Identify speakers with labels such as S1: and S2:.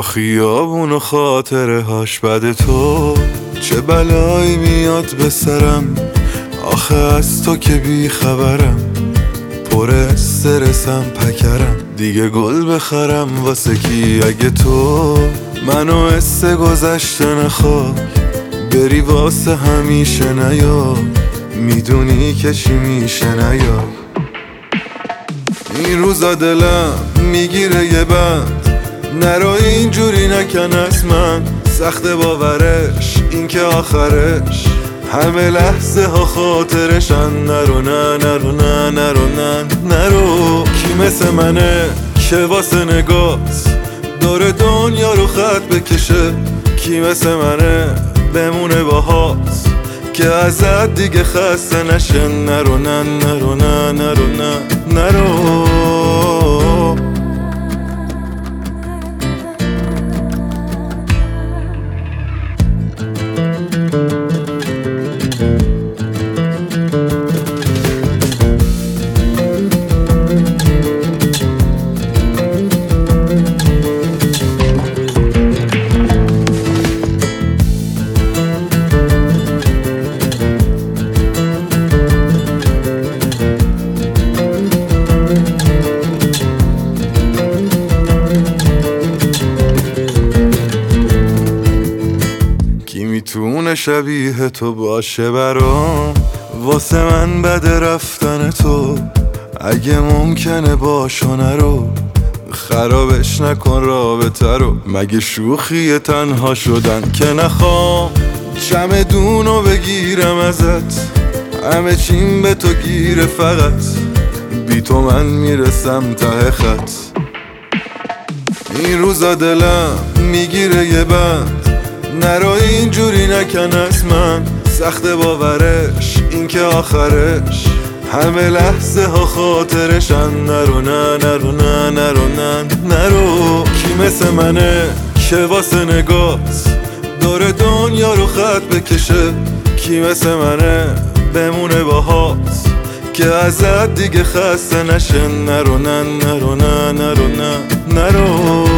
S1: خیابون و خاطره هاش بد تو، چه بلایی میاد به سرم آخه از تو که بی خبرم. پر استرسم پکرم دیگه گل بخرم واسه کی؟ اگه تو منو حس گذشته نخوای بری واسه همیشه نیا، میدونی که چی میشه نیا. این روزا دلم میگیره یه بند، نرو اینجوری نکن از من، سخت باورش این که آخرش همه لحظه ها خاطرشن. نرو نه نرو نه نرو نه نرو. کی مثل منه که واسه نگاهت دور دنیا رو خط بکشه؟ کی مثل منه بمونه باهات که ازت دیگه خسته نشه؟ نرو نه نرو نه نرو نه نرو. میتونه شبیه تو باشه برام، واسه من بده رفتن تو، اگه ممکنه باشو نرو، خرابش نکن رابطه رو. مگه شوخی تنها شدن که نخوام چمدونو بگیرم ازت، همه چیم به تو گیره فقط بی تو من میرسم ته خط. این روزا دلم میگیره یه بند، نرو اینجوری نکن از من، سخت باورش این که آخرش همه لحظه ها خاطرشن. نرو نه نرو نه نرو نه نرو. کی مثل منه که واسه نگاهت دور دنیا رو خط بکشه؟ کی مثل منه بمونه باهات که ازت دیگه خسته نشه؟ نرو نه نرو نه نرو نه نرو.